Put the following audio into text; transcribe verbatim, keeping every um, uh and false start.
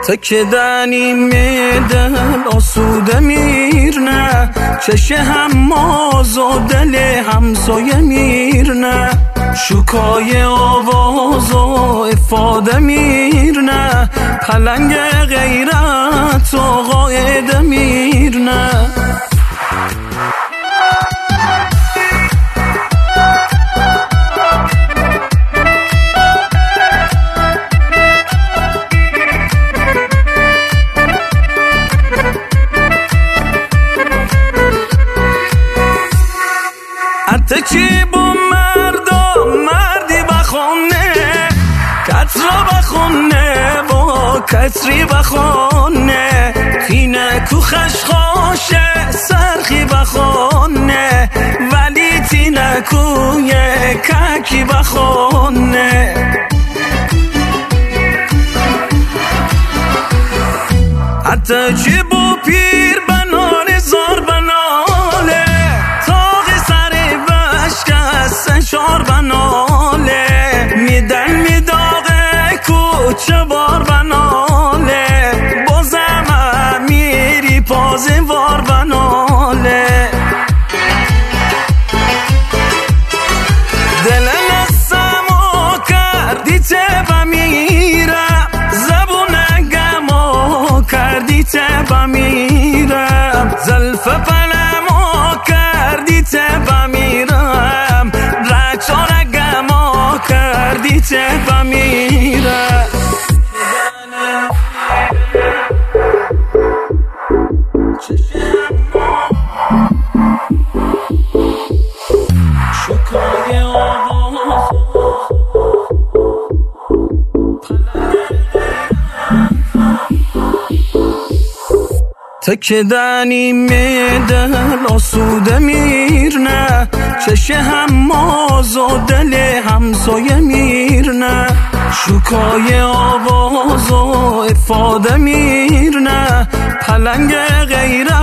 تکدنی دل آسوده میرنه، چشه هماز و دل همسایه میرنه، شکای آواز و افاده میرنه، پلنگ غیرت و قاعده میرنه. حتی چی با مردم مردی بخونه، کترا بخونه با کتری بخونه، خینه کو خشخاشه سرخی بخونه، ولی تینه کوی ککی بخونه. حتی چی با پیر بنال زار بناله، شار بناله، میدن میداغه کوچه بار بناله، بازم میری پازی وار بناله. دل نسمو کردی ته بمیرم، زبون گمو کردی ته بمیرم، زلف پلمو کردی ته بمیرم، چارگما کردی ته بمیره. شکای آواز تکدنی دل آسوده میرنه، چشه هماز و دل همسایه میرنه، شکای آواز و افاده میرنه، پلنگ غیرت